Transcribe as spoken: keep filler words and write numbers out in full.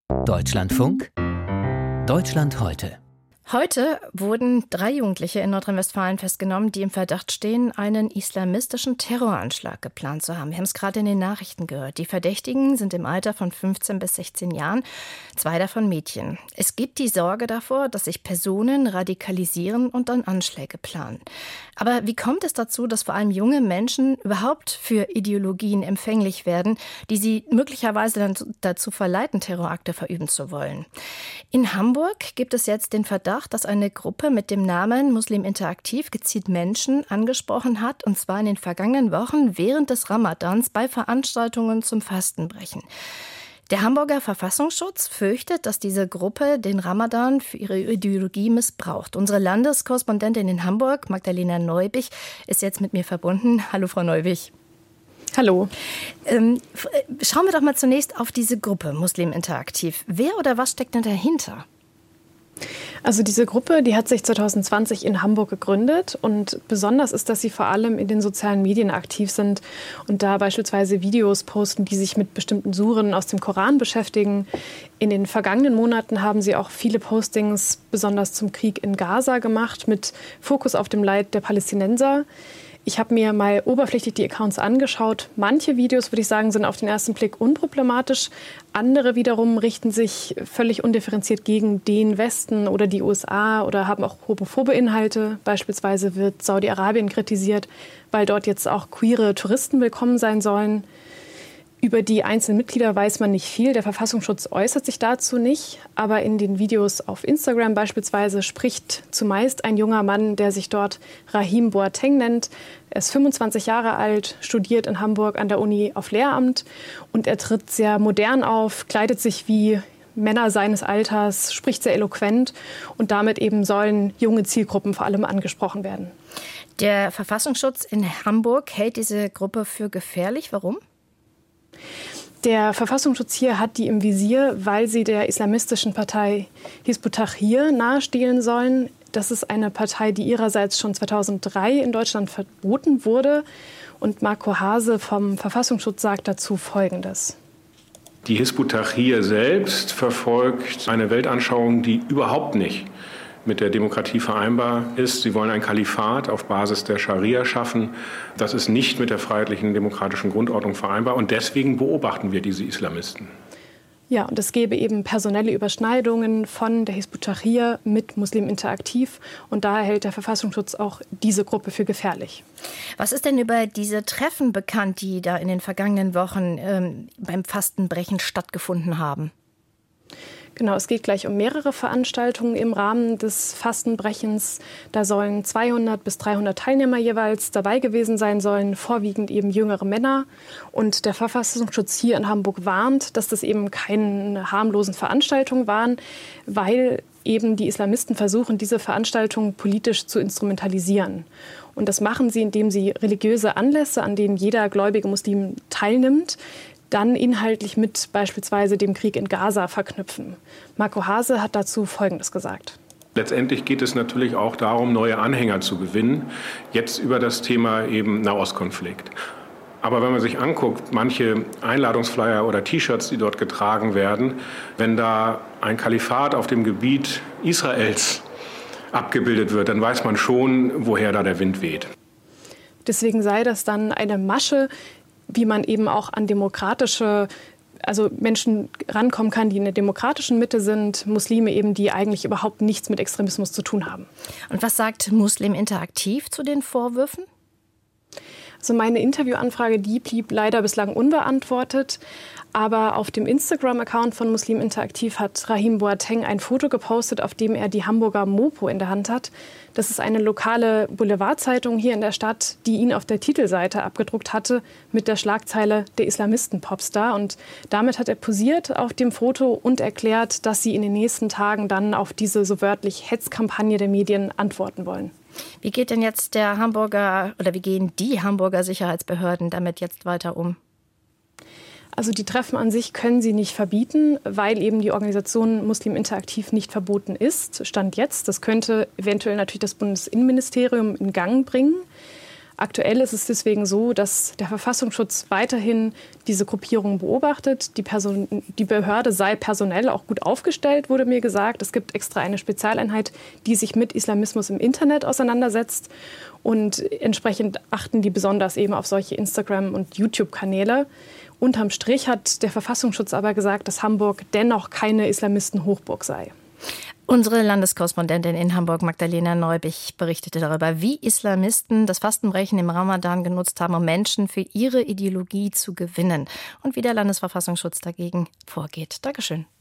Deutschlandfunk, Deutschland heute. Heute wurden drei Jugendliche in Nordrhein-Westfalen festgenommen, die im Verdacht stehen, einen islamistischen Terroranschlag geplant zu haben. Wir haben es gerade in den Nachrichten gehört. Die Verdächtigen sind im Alter von fünfzehn bis sechzehn Jahren, zwei davon Mädchen. Es gibt die Sorge davor, dass sich Personen radikalisieren und dann Anschläge planen. Aber wie kommt es dazu, dass vor allem junge Menschen überhaupt für Ideologien empfänglich werden, die sie möglicherweise dann dazu verleiten, Terrorakte verüben zu wollen? In Hamburg gibt es jetzt den Verdacht, dass eine Gruppe mit dem Namen Muslim Interaktiv gezielt Menschen angesprochen hat, und zwar in den vergangenen Wochen während des Ramadans bei Veranstaltungen zum Fastenbrechen. Der Hamburger Verfassungsschutz fürchtet, dass diese Gruppe den Ramadan für ihre Ideologie missbraucht. Unsere Landeskorrespondentin in Hamburg, Magdalena Neubich, ist jetzt mit mir verbunden. Hallo, Frau Neubich. Hallo. Ähm, schauen wir doch mal zunächst auf diese Gruppe Muslim Interaktiv. Wer oder was steckt denn dahinter? Also diese Gruppe, die hat sich zwanzig zwanzig in Hamburg gegründet, und besonders ist, dass sie vor allem in den sozialen Medien aktiv sind und da beispielsweise Videos posten, die sich mit bestimmten Suren aus dem Koran beschäftigen. In den vergangenen Monaten haben sie auch viele Postings besonders zum Krieg in Gaza gemacht, mit Fokus auf dem Leid der Palästinenser. Ich habe mir mal oberflächlich die Accounts angeschaut. Manche Videos, würde ich sagen, sind auf den ersten Blick unproblematisch. Andere wiederum richten sich völlig undifferenziert gegen den Westen oder die U S A oder haben auch homophobe Inhalte. Beispielsweise wird Saudi-Arabien kritisiert, weil dort jetzt auch queere Touristen willkommen sein sollen. Über die einzelnen Mitglieder weiß man nicht viel. Der Verfassungsschutz äußert sich dazu nicht. Aber in den Videos auf Instagram beispielsweise spricht zumeist ein junger Mann, der sich dort Rahim Boateng nennt. Er ist fünfundzwanzig Jahre alt, studiert in Hamburg an der Uni auf Lehramt. Und er tritt sehr modern auf, kleidet sich wie Männer seines Alters, spricht sehr eloquent. Und damit eben sollen junge Zielgruppen vor allem angesprochen werden. Der Verfassungsschutz in Hamburg hält diese Gruppe für gefährlich. Warum? Der Verfassungsschutz hier hat die im Visier, weil sie der islamistischen Partei Hizb ut-Tahrir nahestehen sollen. Das ist eine Partei, die ihrerseits schon zweitausenddrei in Deutschland verboten wurde. Und Marco Hase vom Verfassungsschutz sagt dazu Folgendes. Die Hizb ut-Tahrir selbst verfolgt eine Weltanschauung, die überhaupt nicht mit der Demokratie vereinbar ist. Sie wollen ein Kalifat auf Basis der Scharia schaffen. Das ist nicht mit der freiheitlichen demokratischen Grundordnung vereinbar. Und deswegen beobachten wir diese Islamisten. Ja, und es gäbe eben personelle Überschneidungen von der Hizb ut-Tahrir mit Muslim Interaktiv. Und daher hält der Verfassungsschutz auch diese Gruppe für gefährlich. Was ist denn über diese Treffen bekannt, die da in den vergangenen Wochen ähm, beim Fastenbrechen stattgefunden haben? Genau, es geht gleich um mehrere Veranstaltungen im Rahmen des Fastenbrechens. Da sollen zweihundert bis dreihundert Teilnehmer jeweils dabei gewesen sein sollen, vorwiegend eben jüngere Männer. Und der Verfassungsschutz hier in Hamburg warnt, dass das eben keine harmlosen Veranstaltungen waren, weil eben die Islamisten versuchen, diese Veranstaltungen politisch zu instrumentalisieren. Und das machen sie, indem sie religiöse Anlässe, an denen jeder gläubige Muslim teilnimmt, dann inhaltlich mit beispielsweise dem Krieg in Gaza verknüpfen. Marco Hase hat dazu Folgendes gesagt. Letztendlich geht es natürlich auch darum, neue Anhänger zu gewinnen, jetzt über das Thema eben Nahostkonflikt. Aber wenn man sich anguckt, manche Einladungsflyer oder T-Shirts, die dort getragen werden, wenn da ein Kalifat auf dem Gebiet Israels abgebildet wird, dann weiß man schon, woher da der Wind weht. Deswegen sei das dann eine Masche, wie man eben auch an demokratische, also Menschen rankommen kann, die in der demokratischen Mitte sind, Muslime eben, die eigentlich überhaupt nichts mit Extremismus zu tun haben. Und was sagt Muslim Interaktiv zu den Vorwürfen? Also meine Interviewanfrage, die blieb leider bislang unbeantwortet. Aber auf dem Instagram-Account von Muslim Interaktiv hat Rahim Boateng ein Foto gepostet, auf dem er die Hamburger Mopo in der Hand hat. Das ist eine lokale Boulevardzeitung hier in der Stadt, die ihn auf der Titelseite abgedruckt hatte mit der Schlagzeile „Der Islamisten-Popstar". Und damit hat er posiert auf dem Foto und erklärt, dass sie in den nächsten Tagen dann auf diese so wörtlich Hetzkampagne der Medien antworten wollen. Wie geht denn jetzt der Hamburger oder wie gehen die Hamburger Sicherheitsbehörden damit jetzt weiter um? Also die Treffen an sich können sie nicht verbieten, weil eben die Organisation Muslim Interaktiv nicht verboten ist. Stand jetzt. Das könnte eventuell natürlich das Bundesinnenministerium in Gang bringen. Aktuell ist es deswegen so, dass der Verfassungsschutz weiterhin diese Gruppierung beobachtet. Die, Person, die Behörde sei personell auch gut aufgestellt, wurde mir gesagt. Es gibt extra eine Spezialeinheit, die sich mit Islamismus im Internet auseinandersetzt. Und entsprechend achten die besonders eben auf solche Instagram- und YouTube-Kanäle. Unterm Strich hat der Verfassungsschutz aber gesagt, dass Hamburg dennoch keine Islamistenhochburg sei. Unsere Landeskorrespondentin in Hamburg, Magdalena Neubich, berichtete darüber, wie Islamisten das Fastenbrechen im Ramadan genutzt haben, um Menschen für ihre Ideologie zu gewinnen und wie der Landesverfassungsschutz dagegen vorgeht. Dankeschön.